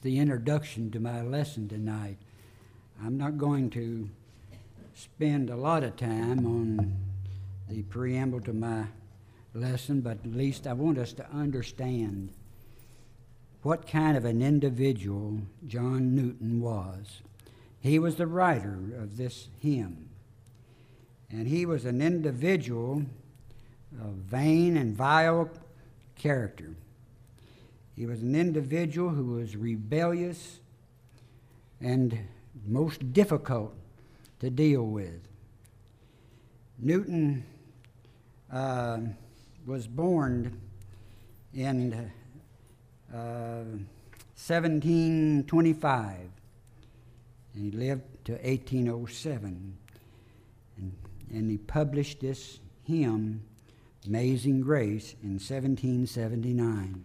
the introduction to my lesson tonight. I'm not going to spend a lot of time on the preamble to my lesson, but at least I want us to understand what kind of an individual John Newton was. He was the writer of this hymn, and he was an individual of vain and vile character. He was an individual who was rebellious and most difficult to deal with. Newton was born in 1725, and he lived to 1807, and he published this hymn, Amazing Grace, in 1779.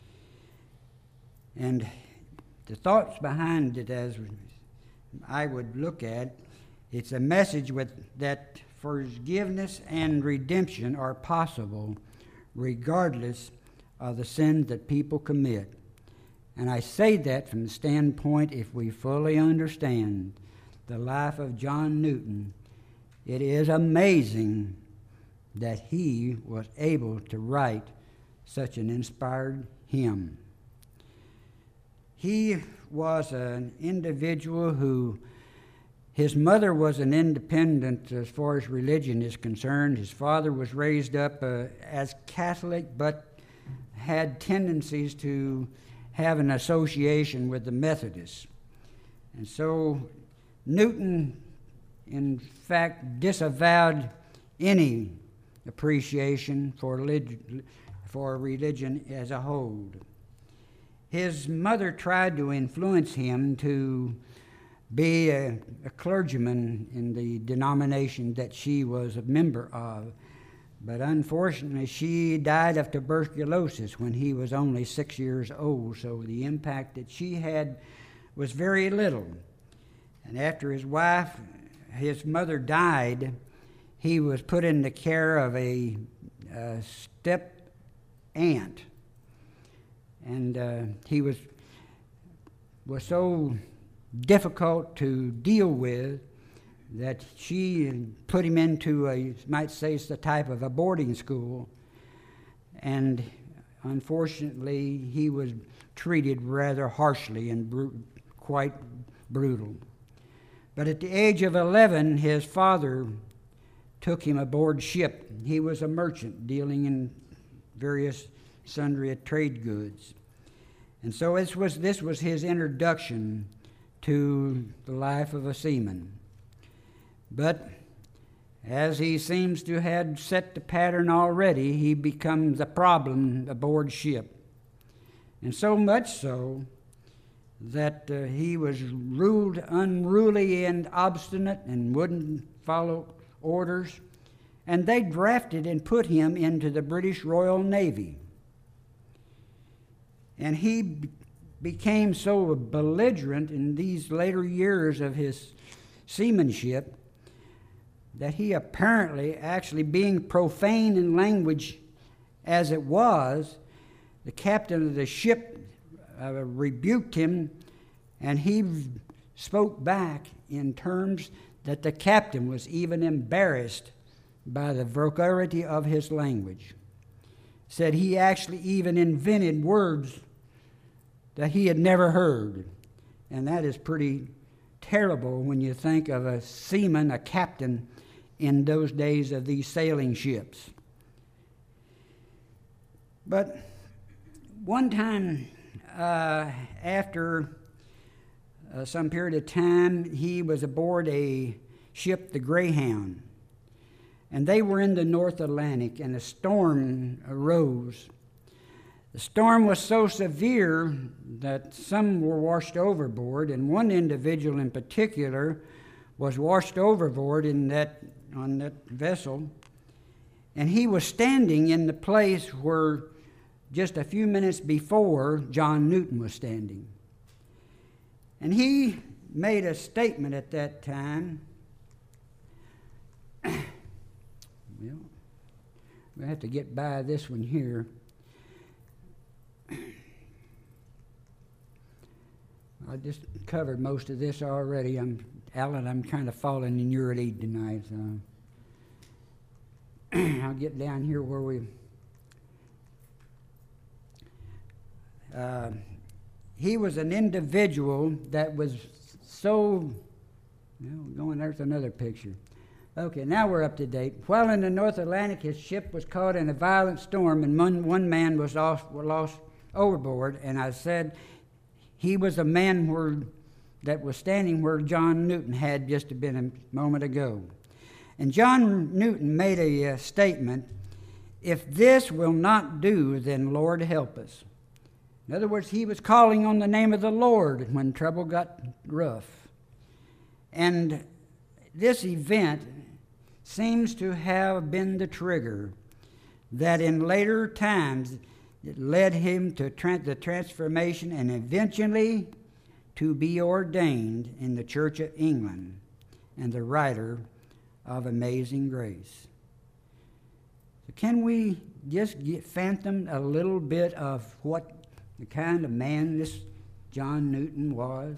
And the thoughts behind it, as I would look at, it's a message that forgiveness and redemption are possible regardless of the sins that people commit. And I say that from the standpoint, if we fully understand the life of John Newton, it is amazing that he was able to write such an inspired hymn. He was an individual who, his mother was an independent as far as religion is concerned. His father was raised up as Catholic, but had tendencies to have an association with the Methodists. And so Newton, in fact, disavowed any appreciation for religion as a whole. His mother tried to influence him to be a clergyman in the denomination that she was a member of. But unfortunately, she died of tuberculosis when he was only 6 years old, so the impact that she had was very little. And after his mother died, he was put in the care of a step aunt. And he was so difficult to deal with that she put him into might say it's the type of a boarding school. And unfortunately, he was treated rather harshly and quite brutal. But at the age of 11, his father took him aboard ship. He was a merchant dealing in various sundry trade goods. And so this was his introduction to the life of a seaman. But as he seems to have set the pattern already, he becomes a problem aboard ship. And so much so that he was ruled unruly and obstinate and wouldn't follow orders. And they drafted and put him into the British Royal Navy. And he became so belligerent in these later years of his seamanship that he apparently, actually being profane in language as it was, the captain of the ship rebuked him, and he spoke back in terms that the captain was even embarrassed by the vulgarity of his language. Said he actually even invented words that he had never heard. And that is pretty terrible when you think of a seaman, a captain, in those days of these sailing ships. But one time, after some period of time, he was aboard a ship, the Greyhound. And they were in the North Atlantic, and a storm arose. The storm was so severe that some were washed overboard, and one individual in particular was washed overboard on that vessel. And he was standing in the place where just a few minutes before John Newton was standing. And he made a statement at that time. Well, we have to get by this one here. I just covered most of this already. Alan, I'm kind of falling in your lead tonight. So I'll get down here where we... he was an individual that was so... there's another picture. Okay, now we're up to date. While in the North Atlantic, his ship was caught in a violent storm, and one man was lost overboard. And I said he was a man that was standing where John Newton had just been a moment ago. And John Newton made a statement, "If this will not do, then Lord help us." In other words, he was calling on the name of the Lord when trouble got rough. And this event seems to have been the trigger that in later times it led him to the transformation and eventually to be ordained in the Church of England and the writer of Amazing Grace. So can we just fathom a little bit of what the kind of man this John Newton was?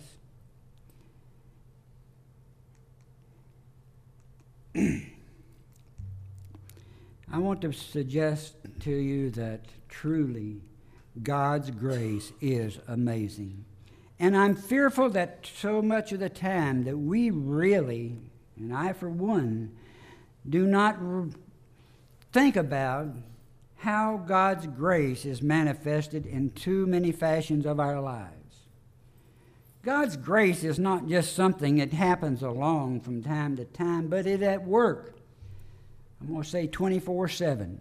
I want to suggest to you that truly God's grace is amazing. And I'm fearful that so much of the time that we really, and I for one, do not think about how God's grace is manifested in too many fashions of our lives. God's grace is not just something that happens along from time to time, but it's at work. I'm going to say 24/7.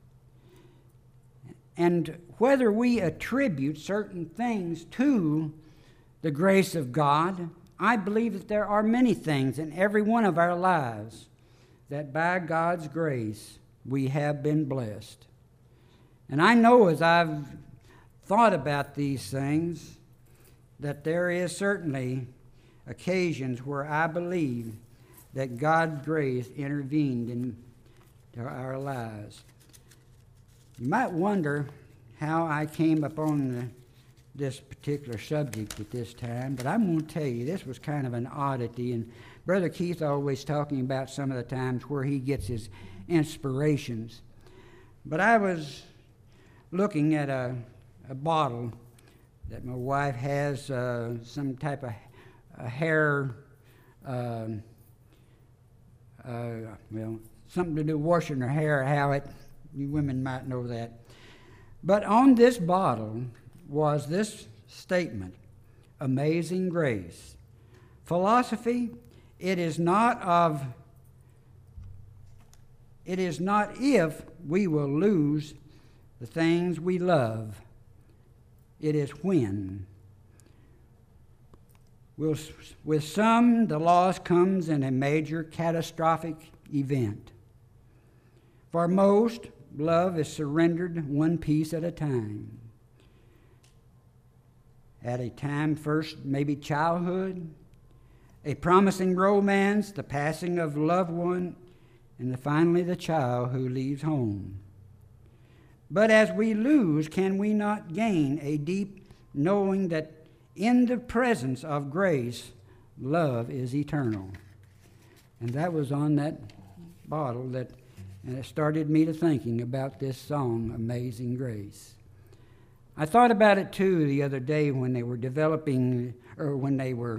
And whether we attribute certain things to the grace of God, I believe that there are many things in every one of our lives that by God's grace we have been blessed. And I know as I've thought about these things that there is certainly occasions where I believe that God's grace intervened in our lives. You might wonder how I came upon this particular subject at this time, but I'm going to tell you this was kind of an oddity, and Brother Keith always talking about some of the times where he gets his inspirations. But I was looking at a bottle that my wife has, some type of hair, something to do washing her hair, how it, you women might know that. But on this bottle was this statement, Amazing Grace. Philosophy, it is not if we will lose the things we love. It is when. With some, the loss comes in a major catastrophic event. For most, love is surrendered one piece at a time. At a time first, maybe childhood, a promising romance, the passing of a loved one, and finally the child who leaves home. But as we lose, can we not gain a deep knowing that in the presence of grace, love is eternal? And that was on that bottle and it started me to thinking about this song, Amazing Grace. I thought about it too the other day when they were developing, or when they were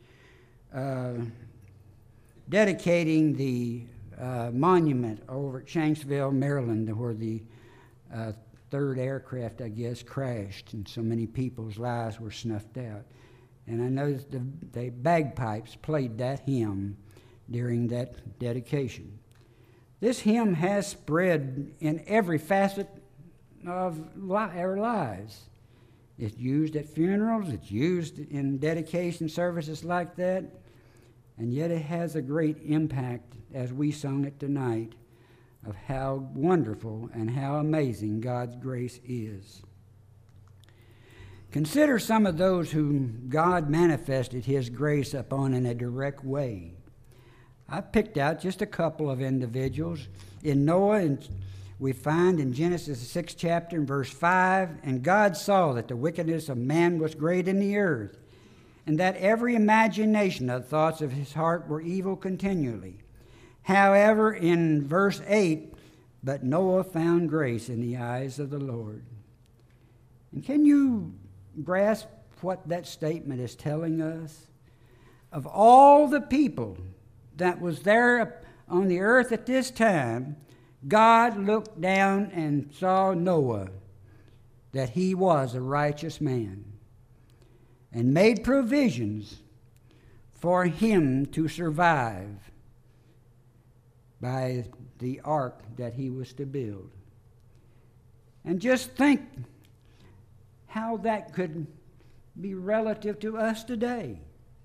dedicating the monument over at Shanksville, Maryland, where the third aircraft, I guess, crashed and so many people's lives were snuffed out. And I noticed the bagpipes played that hymn during that dedication. This hymn has spread in every facet of our lives. It's used at funerals, it's used in dedication services like that, and yet it has a great impact as we sung it tonight of how wonderful and how amazing God's grace is. Consider some of those whom God manifested His grace upon in a direct way. I picked out just a couple of individuals. In Noah, and we find in Genesis the 6th chapter in verse 5, and God saw that the wickedness of man was great in the earth, and that every imagination of the thoughts of his heart were evil continually. However, in verse 8, but Noah found grace in the eyes of the Lord. And can you grasp what that statement is telling us? Of all the people that was there on the earth at this time, God looked down and saw Noah, that he was a righteous man, and made provisions for him to survive by the ark that he was to build. And just think how that could be relative to us today.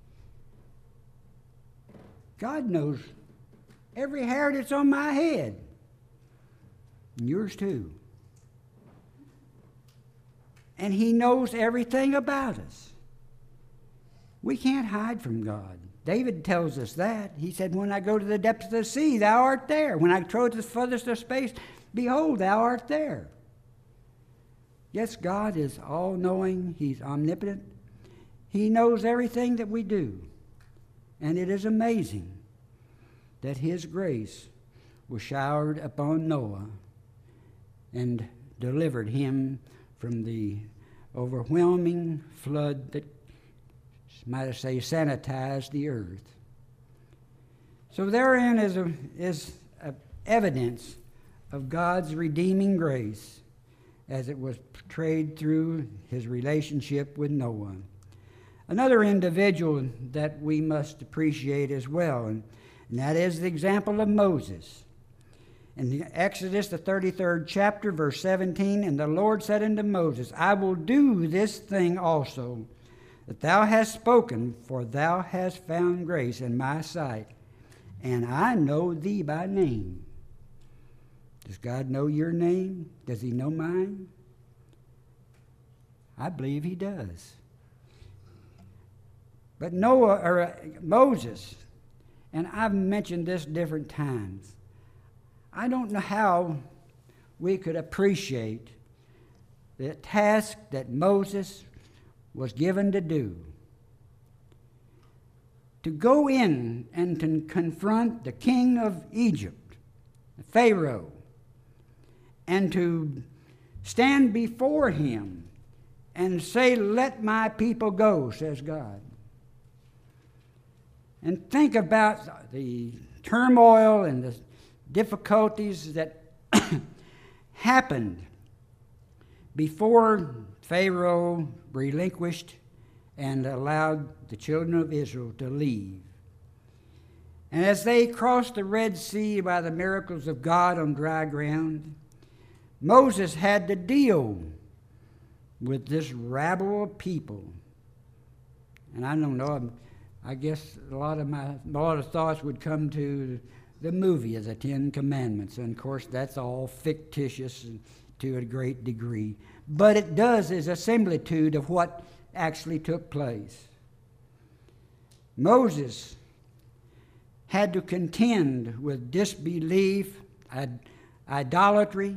God knows every hair that's on my head, and yours too. And he knows everything about us. We can't hide from God. David tells us that. He said, when I go to the depths of the sea, thou art there. When I go to the furthest of space, behold, thou art there. Yes, God is all-knowing. He's omnipotent. He knows everything that we do. And it is amazing that his grace was showered upon Noah and delivered him from the overwhelming flood that, might I say, sanitized the earth. So therein is evidence of God's redeeming grace as it was portrayed through his relationship with Noah. Another individual that we must appreciate as well, and that is the example of Moses. In Exodus, the 33rd chapter, verse 17, and the Lord said unto Moses, I will do this thing also, that thou hast spoken, for thou hast found grace in my sight, and I know thee by name. Does God know your name? Does he know mine? I believe he does. But Moses, and I've mentioned this different times, I don't know how we could appreciate the task that Moses was given to do. To go in and to confront the king of Egypt, Pharaoh, and to stand before him and say, let my people go, says God. And think about the turmoil and the difficulties that happened before Pharaoh relinquished and allowed the children of Israel to leave. And as they crossed the Red Sea by the miracles of God on dry ground, Moses had to deal with this rabble of people. And I don't know, I guess a lot of thoughts would come to the movie of the Ten Commandments. And of course, that's all fictitious to a great degree. But it does is a similitude of what actually took place. Moses had to contend with disbelief, idolatry,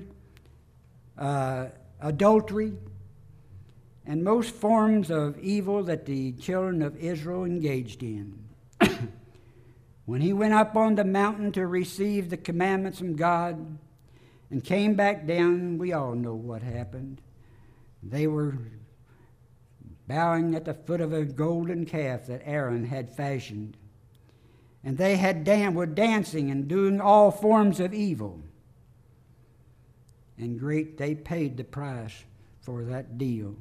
adultery, and most forms of evil that the children of Israel engaged in. When he went up on the mountain to receive the commandments from God and came back down, we all know what happened. They were bowing at the foot of a golden calf that Aaron had fashioned. And they were dancing and doing all forms of evil. And they paid the price for that deal.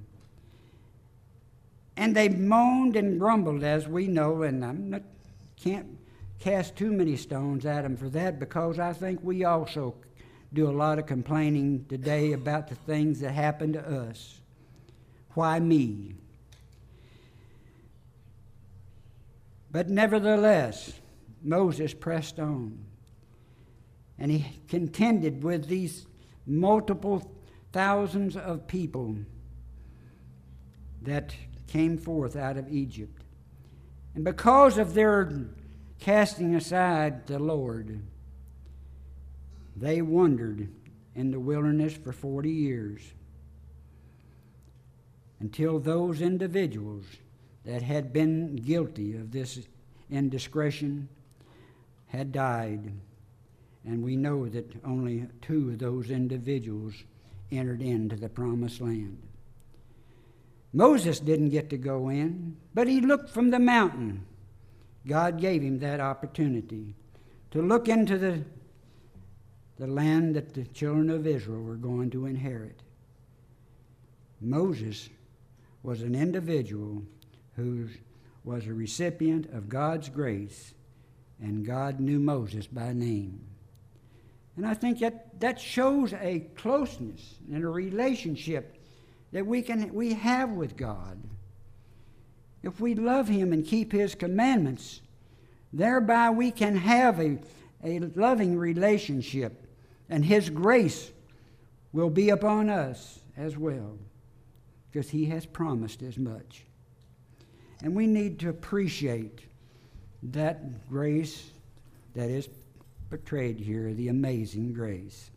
And they moaned and grumbled, as we know, and can't cast too many stones at them for that, because I think we also do a lot of complaining today about the things that happen to us. Why me? But nevertheless, Moses pressed on, and he contended with these multiple thousands of people that came forth out of Egypt. And because of their casting aside the Lord, they wandered in the wilderness for 40 years until those individuals that had been guilty of this indiscretion had died, and we know that only 2 of those individuals entered into the promised land. Moses didn't get to go in, but he looked from the mountain. God gave him that opportunity to look into the land that the children of Israel were going to inherit. Moses was an individual who was a recipient of God's grace, and God knew Moses by name. And I think that shows a closeness and a relationship that we have with God. If we love Him and keep His commandments, thereby we can have a loving relationship, and His grace will be upon us as well, because He has promised as much. And we need to appreciate that grace that is portrayed here, the amazing grace.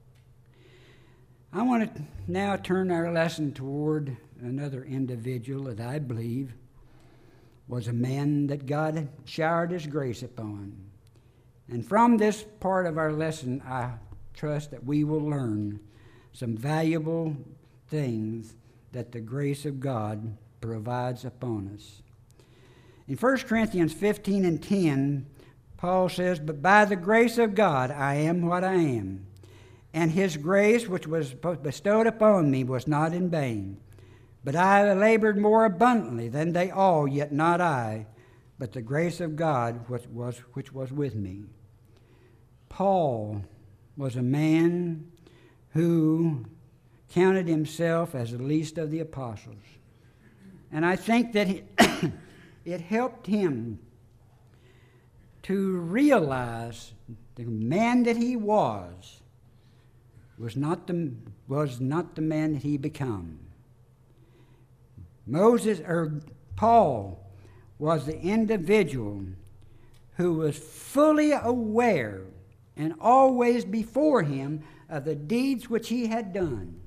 I want to now turn our lesson toward another individual that I believe was a man that God showered His grace upon. And from this part of our lesson, I trust that we will learn some valuable things that the grace of God provides upon us. In 1 Corinthians 15 and 10, Paul says, "But by the grace of God I am what I am, and His grace which was bestowed upon me was not in vain. But I labored more abundantly than they all, yet not I, but the grace of God which was with me." Paul was a man who counted himself as the least of the apostles. And I think that it helped him to realize the man that he was not the man that he became. Paul was the individual who was fully aware and always before him of the deeds which he had done.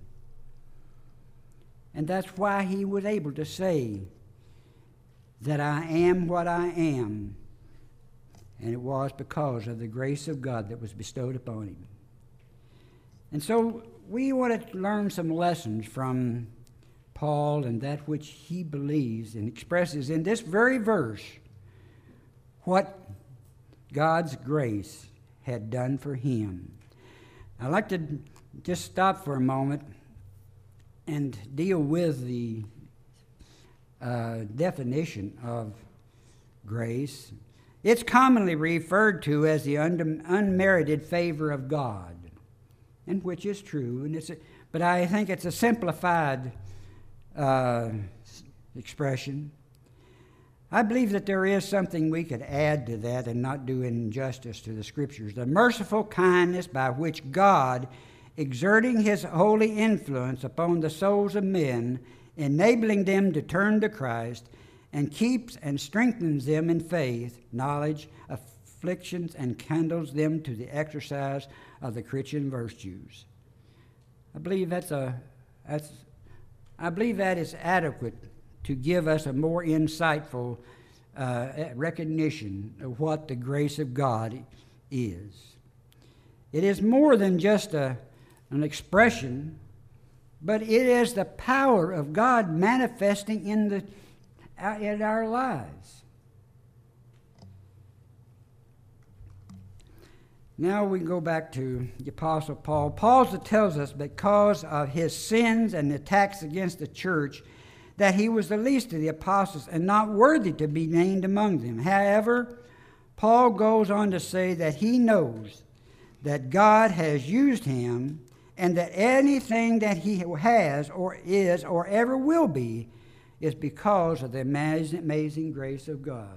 And that's why he was able to say that I am what I am. And it was because of the grace of God that was bestowed upon him. And so we want to learn some lessons from Paul and that which he believes and expresses in this very verse what God's grace had done for him. I'd like to just stop for a moment and deal with the definition of grace. It's commonly referred to as the unmerited favor of God, and which is true. But I think it's a simplified expression. I believe that there is something we could add to that and not do injustice to the Scriptures. The merciful kindness by which God, exerting His holy influence upon the souls of men, enabling them to turn to Christ, and keeps and strengthens them in faith, knowledge, afflictions, and kindles them to the exercise of the Christian virtues. I believe that is adequate to give us a more insightful recognition of what the grace of God is. It is more than just an expression, but it is the power of God manifesting in our lives. Now we go back to the Apostle Paul. Paul tells us because of his sins and attacks against the church that he was the least of the apostles and not worthy to be named among them. However, Paul goes on to say that he knows that God has used him and that anything that he has or is or ever will be is because of the amazing grace of God.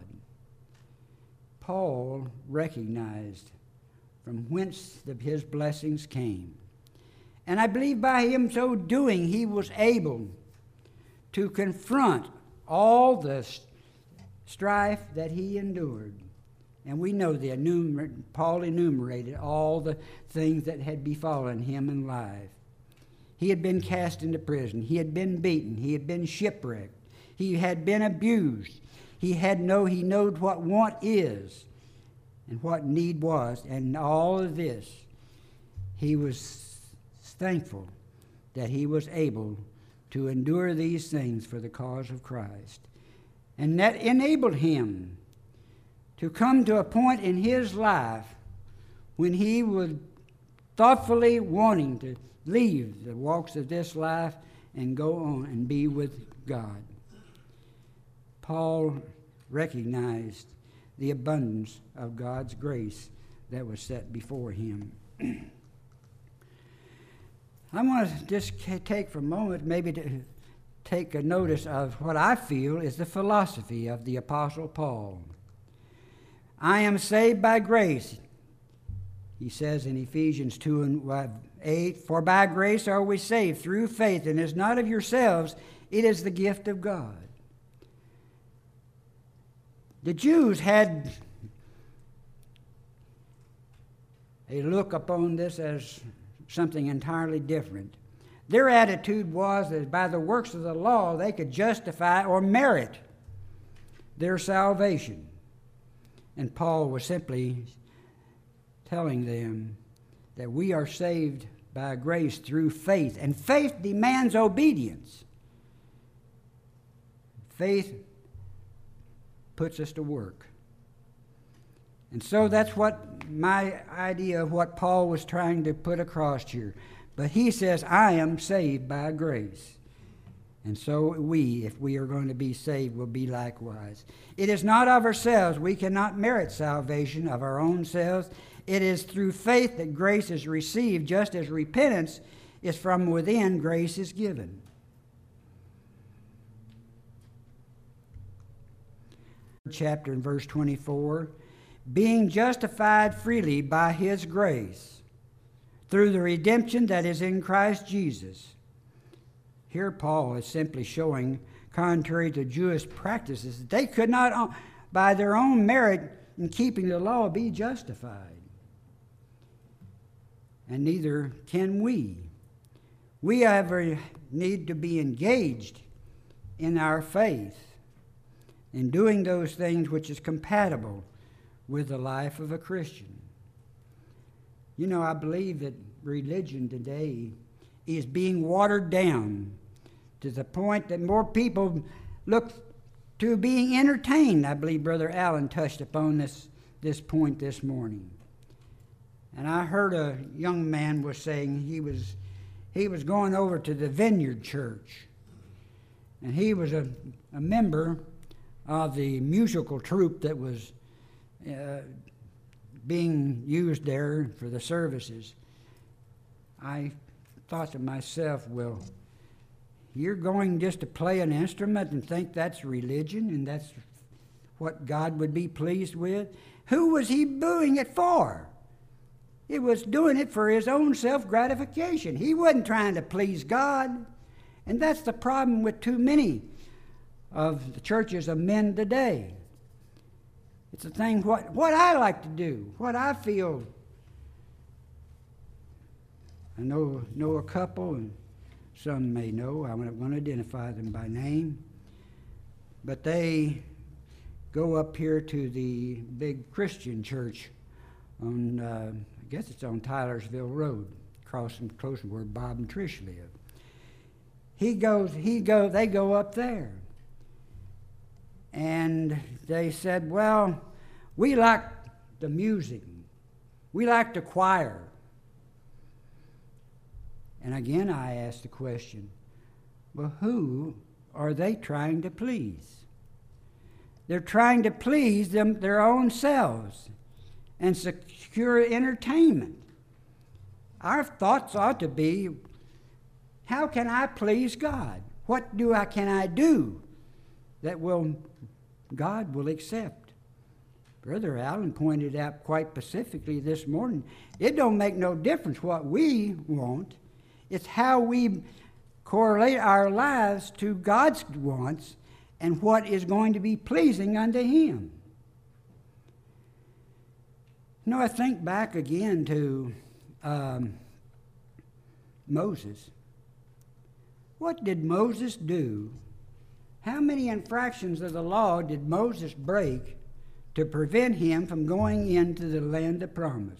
Paul recognized from whence his blessings came. And I believe by him so doing, he was able to confront all the strife that he endured. And we know Paul enumerated all the things that had befallen him in life. He had been cast into prison. He had been beaten. He had been shipwrecked. He had been abused. He knowed what want is and what need was. And all of this, he was thankful that he was able to endure these things for the cause of Christ. And that enabled him to come to a point in his life when he was thoughtfully wanting to leave the walks of this life and go on and be with God. Paul recognized the abundance of God's grace that was set before him. I want to just take for a moment maybe to take a notice of what I feel is the philosophy of the Apostle Paul. I am saved by grace, he says in Ephesians 2:8, for by grace are we saved through faith, and it is not of yourselves, it is the gift of God. The Jews had a look upon this as something entirely different. Their attitude was that by the works of the law they could justify or merit their salvation. And Paul was simply telling them that we are saved by grace through faith. And faith demands obedience. Faith puts us to work. And so that's what my idea of what Paul was trying to put across here. But he says, I am saved by grace. And so we, if we are going to be saved, will be likewise. It is not of ourselves. We cannot merit salvation of our own selves. It is through faith that grace is received, just as repentance is from within, grace is given. Chapter in verse 24, being justified freely by his grace, through the redemption that is in Christ Jesus. Here Paul is simply showing, contrary to Jewish practices, that they could not, by their own merit in keeping the law, be justified. And neither can we. We ever need to be engaged in our faith, in doing those things which is compatible with the life of a Christian. You know, I believe that religion today is being watered down to the point that more people look to being entertained. I believe Brother Allen touched upon this point this morning. And I heard a young man was saying he was going over to the Vineyard Church. And he was a member of the musical troupe that was being used there for the services. I thought to myself, well, you're going just to play an instrument and think that's religion and that's what God would be pleased with? Who was he doing it for? He was doing it for his own self-gratification. He wasn't trying to please God. And that's the problem with too many of the churches of men today. It's a thing what I like to do, what I feel. I know a couple, and some may know. I won't identify them by name. But they go up here to the big Christian church on, I guess it's on Tylersville Road, close to where Bob and Trish live. They go up there. And they said, well, we like the music. We like the choir. And again, I asked the question, well, who are they trying to please? They're trying to please their own selves and secure entertainment. Our thoughts ought to be, how can I please God? What can I do that God will accept? Brother Allen pointed out quite specifically this morning, it don't make no difference what we want. It's how we correlate our lives to God's wants and what is going to be pleasing unto Him. You know, I think back again to Moses. What did Moses do? How many infractions of the law did Moses break to prevent him from going into the land of promise?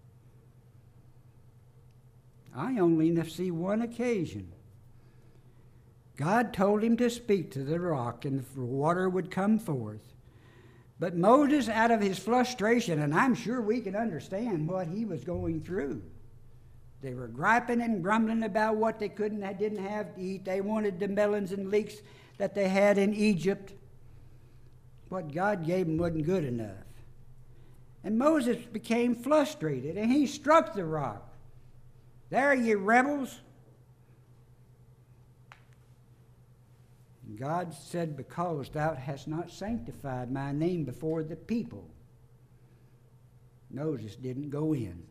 I only see one occasion. God told him to speak to the rock and the water would come forth. But Moses, out of his frustration, and I'm sure we can understand what he was going through. They were griping and grumbling about what they didn't have to eat. They wanted the melons and leeks that they had in Egypt. What God gave them wasn't good enough. And Moses became frustrated, and he struck the rock. There, ye rebels. God said, because thou hast not sanctified my name before the people. Moses didn't go in.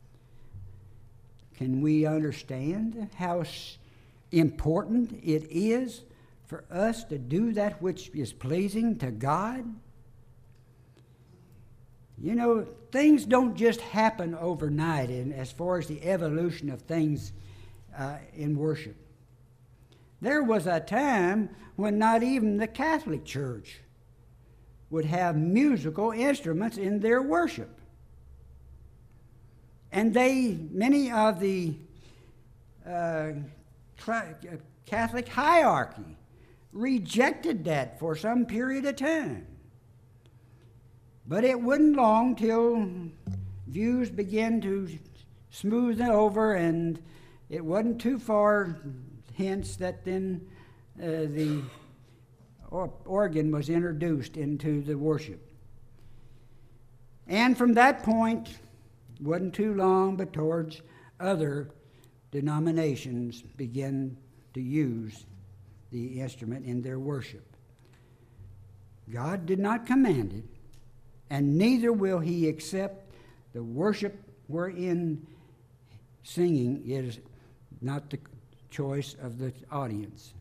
Can we understand how important it is for us to do that which is pleasing to God? You know, things don't just happen overnight as far as the evolution of things in worship. There was a time when not even the Catholic Church would have musical instruments in their worship. And many of the Catholic hierarchy rejected that for some period of time. But it wasn't long till views began to smooth over, and it wasn't too far hence that then the organ was introduced into the worship. And from that point, wasn't too long, but towards other denominations began to use the instrument in their worship. God did not command it, and neither will he accept the worship wherein singing is not the choice of the audience.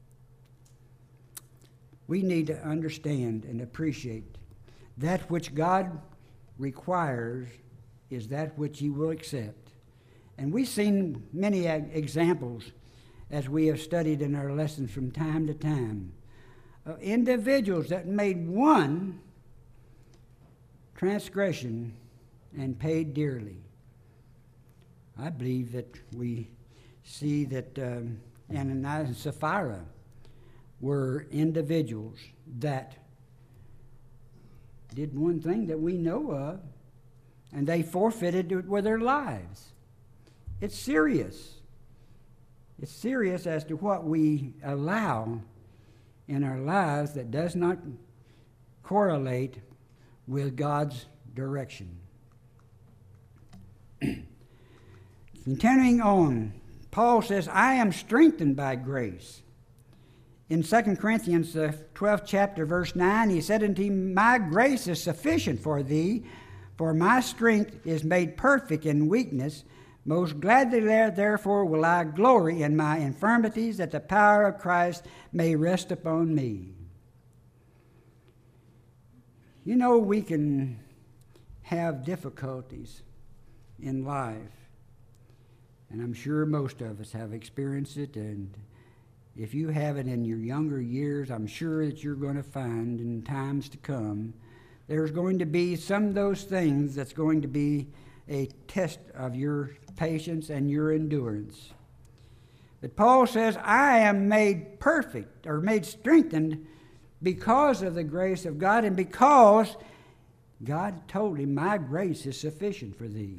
We need to understand and appreciate that which God requires is that which he will accept. And we've seen many examples as we have studied in our lessons from time to time of individuals that made one transgression and paid dearly. I believe that we see that Ananias and Sapphira were individuals that did one thing that we know of, and they forfeited it with their lives. It's serious. It's serious as to what we allow in our lives that does not correlate with God's direction. Continuing on, Paul says, I am strengthened by grace. In 2 Corinthians, the 12th chapter, verse 9, he said unto him, my grace is sufficient for thee, for my strength is made perfect in weakness. Most gladly therefore will I glory in my infirmities, that the power of Christ may rest upon me. You know, we can have difficulties in life, and I'm sure most of us have experienced it, and if you have it in your younger years, I'm sure that you're going to find in times to come there's going to be some of those things that's going to be a test of your patience and your endurance. But Paul says, I am made perfect, or made strengthened, because of the grace of God, and because God told him, my grace is sufficient for thee.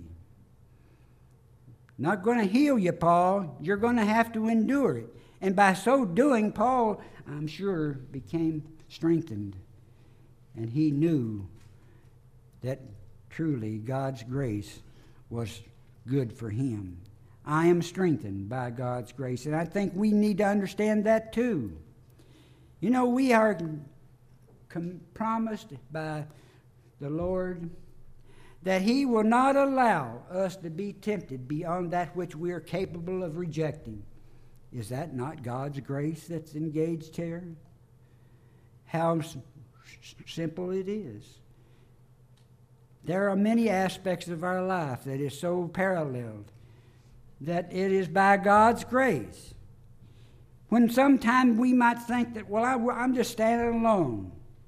Not going to heal you, Paul. You're going to have to endure it. And by so doing, Paul, I'm sure, became strengthened. And he knew that truly God's grace was good for him. I am strengthened by God's grace. And I think we need to understand that too. You know, we are promised by the Lord that he will not allow us to be tempted beyond that which we are capable of rejecting. Is that not God's grace that's engaged here? How simple it is. There are many aspects of our life that is so paralleled that it is by God's grace. When sometimes we might think that, well, I'm just standing alone.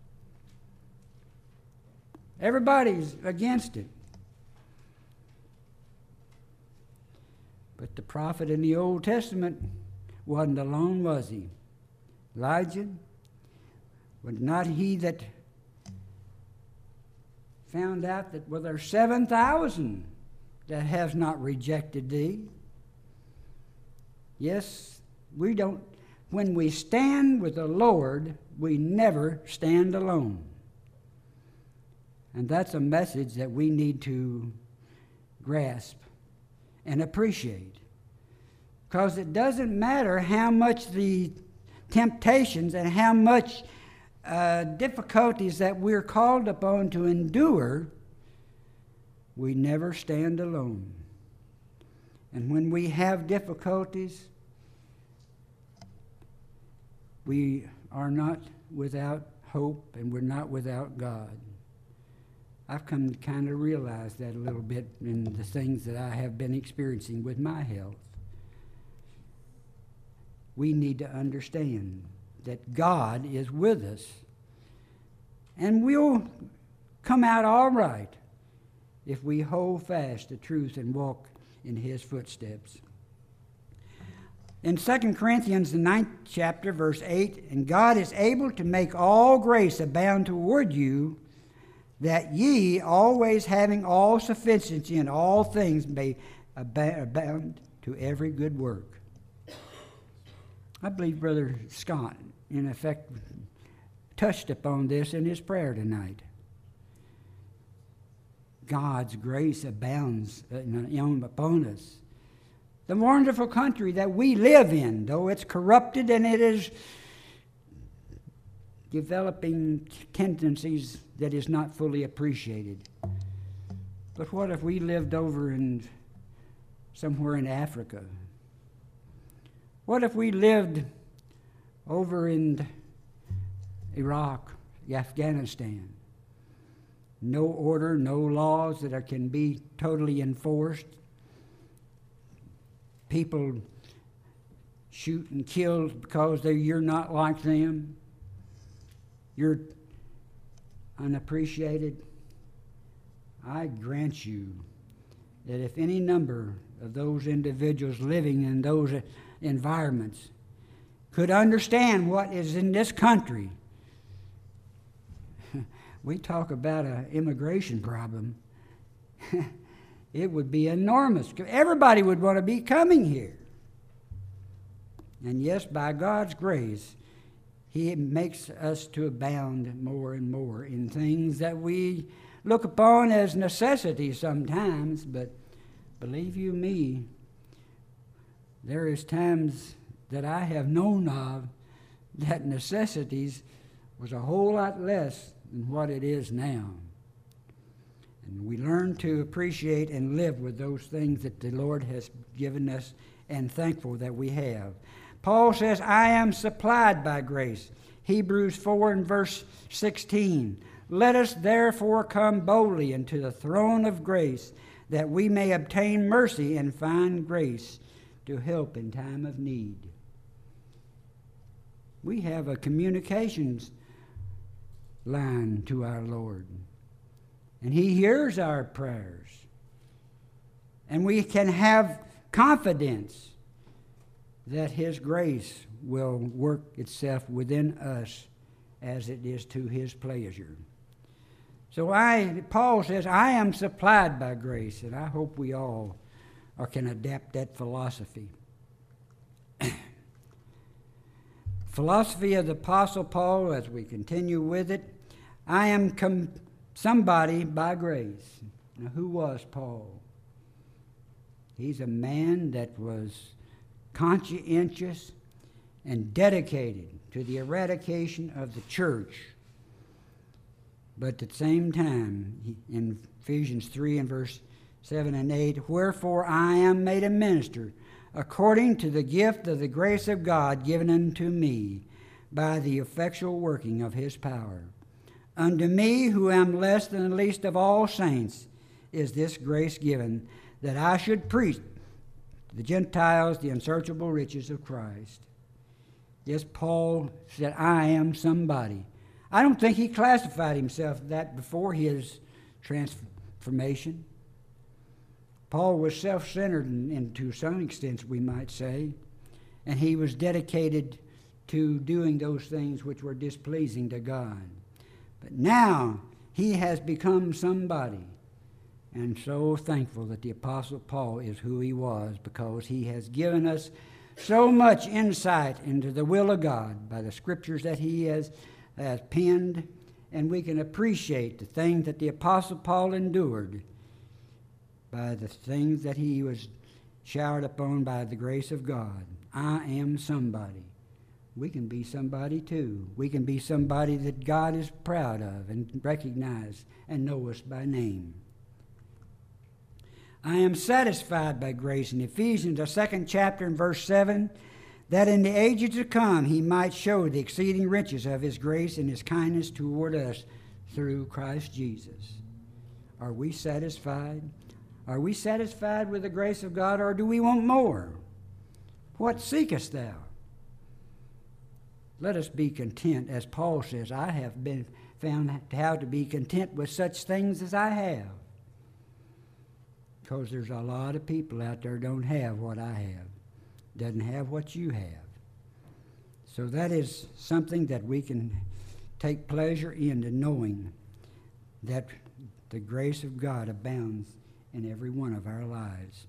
Everybody's against it. But the prophet in the Old Testament wasn't alone, was he? Elijah, was not he that found out that, well, there's 7,000 that has not rejected thee? Yes, we don't. When we stand with the Lord, we never stand alone. And that's a message that we need to grasp and appreciate. Because it doesn't matter how much the temptations and how much difficulties that we're called upon to endure, we never stand alone. And when we have difficulties, we are not without hope and we're not without God. I've come to kind of realize that a little bit in the things that I have been experiencing with my health. We need to understand that God is with us. And we'll come out all right if we hold fast the truth and walk in His footsteps. In 2 Corinthians, the 9th chapter, verse 8, and God is able to make all grace abound toward you, that ye, always having all sufficiency in all things, may abound to every good work. I believe Brother Scott, in effect, touched upon this in his prayer tonight. God's grace abounds upon us. The wonderful country that we live in, though it's corrupted and it is developing tendencies that is not fully appreciated. But what if we lived over in somewhere in Africa? What if we lived over in Iraq, Afghanistan? No order, no laws that can be totally enforced. People shoot and kill because you're not like them. You're unappreciated. I grant you that if any number of those individuals living in those environments could understand what is in this country, we talk about an immigration problem. It would be enormous. Everybody would want to be coming here. And yes, by God's grace, He makes us to abound more and more in things that we look upon as necessities sometimes, but believe you me, there is times that I have known of that necessities was a whole lot less than what it is now. And we learn to appreciate and live with those things that the Lord has given us, and thankful that we have. Paul says, I am supplied by grace. Hebrews 4 and verse 16. Let us therefore come boldly into the throne of grace, that we may obtain mercy and find grace to help in time of need. We have a communications line to our Lord, and He hears our prayers, and we can have confidence that His grace will work itself within us as it is to His pleasure. So Paul says, I am supplied by grace, and I hope we all can adapt that philosophy. Philosophy of the Apostle Paul, as we continue with it, I am somebody by grace. Now, who was Paul? He's a man that was conscientious and dedicated to the eradication of the church. But at the same time, in Ephesians 3 and verse 7 and 8, wherefore I am made a minister, according to the gift of the grace of God given unto me, by the effectual working of His power. Unto me, who am less than the least of all saints, is this grace given, that I should preach to the Gentiles the unsearchable riches of Christ. Yes, Paul said, I am somebody. I don't think he classified himself that before his transformation. Paul was self-centered and to some extent, we might say, and he was dedicated to doing those things which were displeasing to God. But now he has become somebody. And so thankful that the Apostle Paul is who he was, because he has given us so much insight into the will of God by the scriptures that he has penned, and we can appreciate the things that the Apostle Paul endured by the things that he was showered upon by the grace of God. I am somebody. We can be somebody too. We can be somebody that God is proud of and recognize and know us by name. I am satisfied by grace in Ephesians, the 2nd chapter and verse 7, that in the ages to come he might show the exceeding riches of his grace and his kindness toward us through Christ Jesus. Are we satisfied? Are we satisfied with the grace of God, or do we want more? What seekest thou? Let us be content, as Paul says, I have been found how to be content with such things as I have. Because there's a lot of people out there don't have what I have, doesn't have what you have. So that is something that we can take pleasure in, knowing that the grace of God abounds in every one of our lives.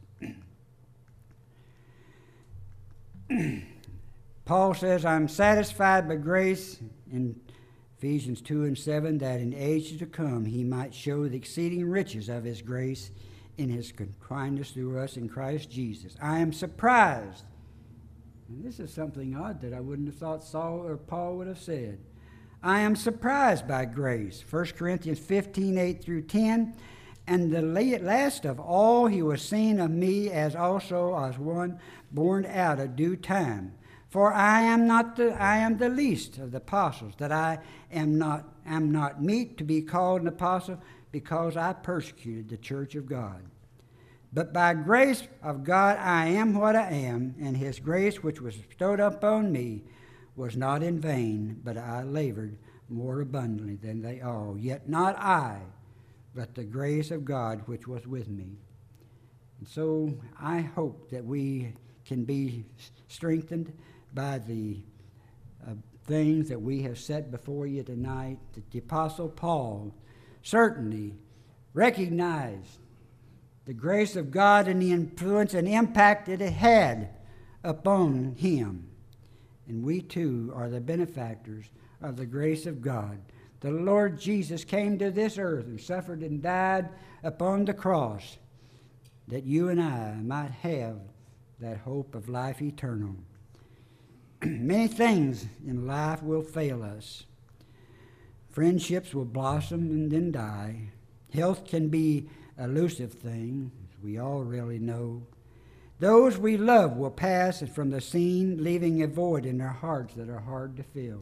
Paul says, I'm satisfied by grace in Ephesians 2 and 7, that in ages to come he might show the exceeding riches of his grace in his kindness through us in Christ Jesus. I am surprised. And this is something odd that I wouldn't have thought Saul or Paul would have said. I am surprised by grace. 1 Corinthians 15, 8 through 10. And the last of all he was seen of me, as also as one born out of due time. For I am the least of the apostles, that I am not meet to be called an apostle, because I persecuted the church of God. But by grace of God I am what I am, and his grace which was bestowed upon me was not in vain, but I labored more abundantly than they all. Yet not I, but the grace of God which was with me. And so I hope that we can be strengthened by the things that we have set before you tonight, that the Apostle Paul certainly recognized the grace of God and the influence and impact that it had upon him. And we too are the benefactors of the grace of God. The Lord Jesus came to this earth and suffered and died upon the cross, that you and I might have that hope of life eternal. Many things in life will fail us. Friendships will blossom and then die. Health can be an elusive thing, as we all really know. Those we love will pass from the scene, leaving a void in their hearts that are hard to fill.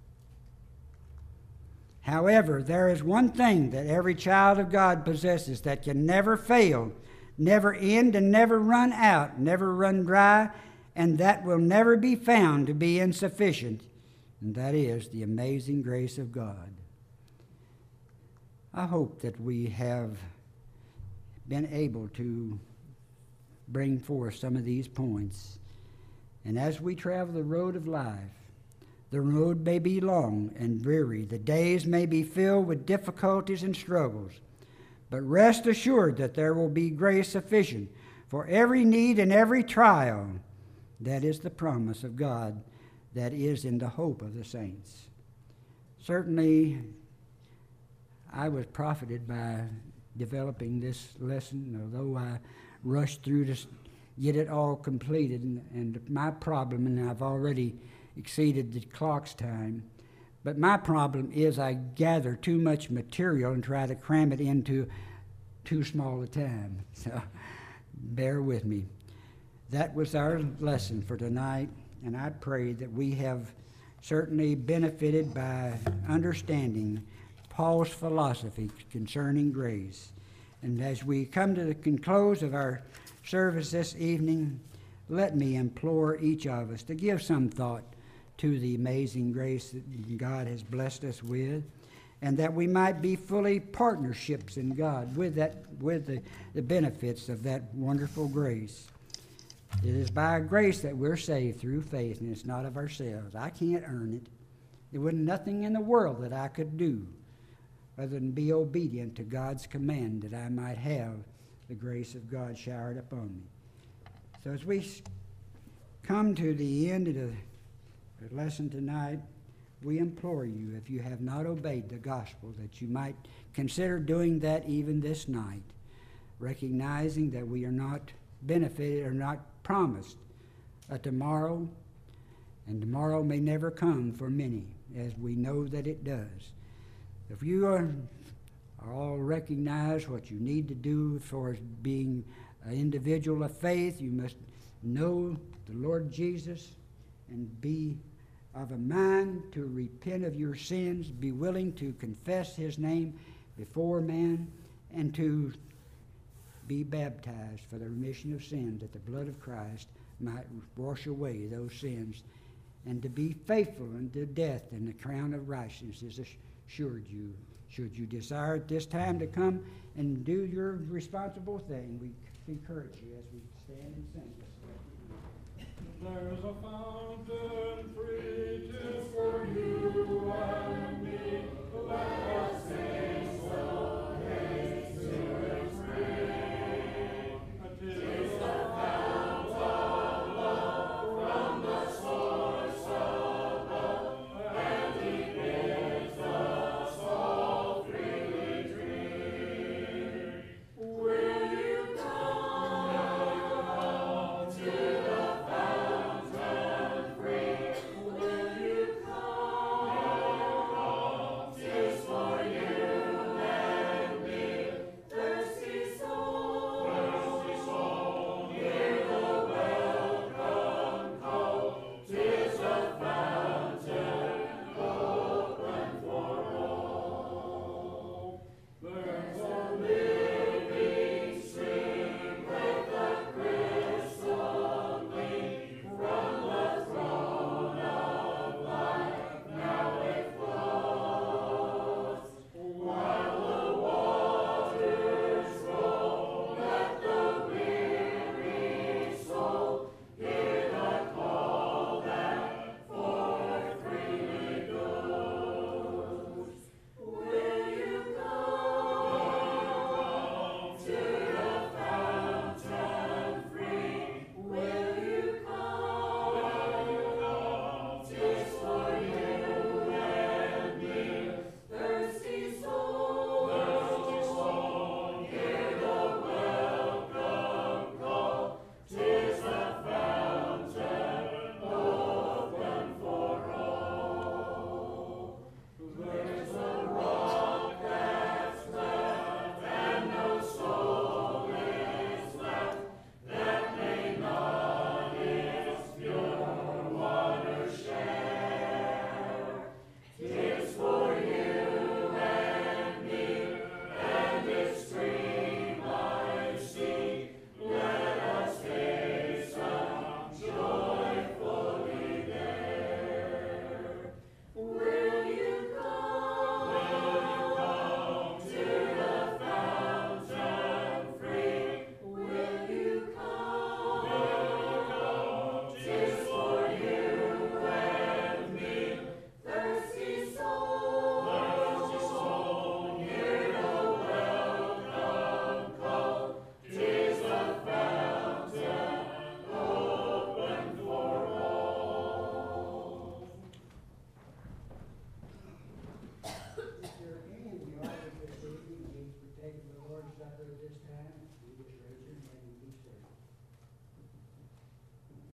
However, there is one thing that every child of God possesses that can never fail, never end, and never run out, never run dry, and that will never be found to be insufficient, and that is the amazing grace of God. I hope that we have been able to bring forth some of these points. And as we travel the road of life, the road may be long and dreary. The days may be filled with difficulties and struggles. But rest assured that there will be grace sufficient for every need and every trial. That is the promise of God that is in the hope of the saints. Certainly, I was profited by developing this lesson, although I rushed through to get it all completed. And my problem, and I've already exceeded the clock's time, but my problem is I gather too much material and try to cram it into too small a time. So bear with me. That was our lesson for tonight, and I pray that we have certainly benefited by understanding Paul's philosophy concerning grace. And as we come to the close of our service this evening, let me implore each of us to give some thought to the amazing grace that God has blessed us with, and that we might be fully partnerships in God with the benefits of that wonderful grace. It is by grace that we're saved through faith, and it's not of ourselves. I can't earn it. There wasn't nothing in the world that I could do other than be obedient to God's command that I might have the grace of God showered upon me. So as we come to the end of the lesson tonight, we implore you, if you have not obeyed the gospel, that you might consider doing that even this night, recognizing that we are not benefited or not promised a tomorrow, and tomorrow may never come for many, as we know that it does. If you are all recognize what you need to do for being an individual of faith, you must know the Lord Jesus and be of a mind to repent of your sins, be willing to confess his name before man, and to be baptized for the remission of sins, that the blood of Christ might wash away those sins, and to be faithful unto death, and the crown of righteousness is assured you. Should you desire at this time to come and do your responsible thing, we encourage you as we stand and sing this. There's a fountain free for you.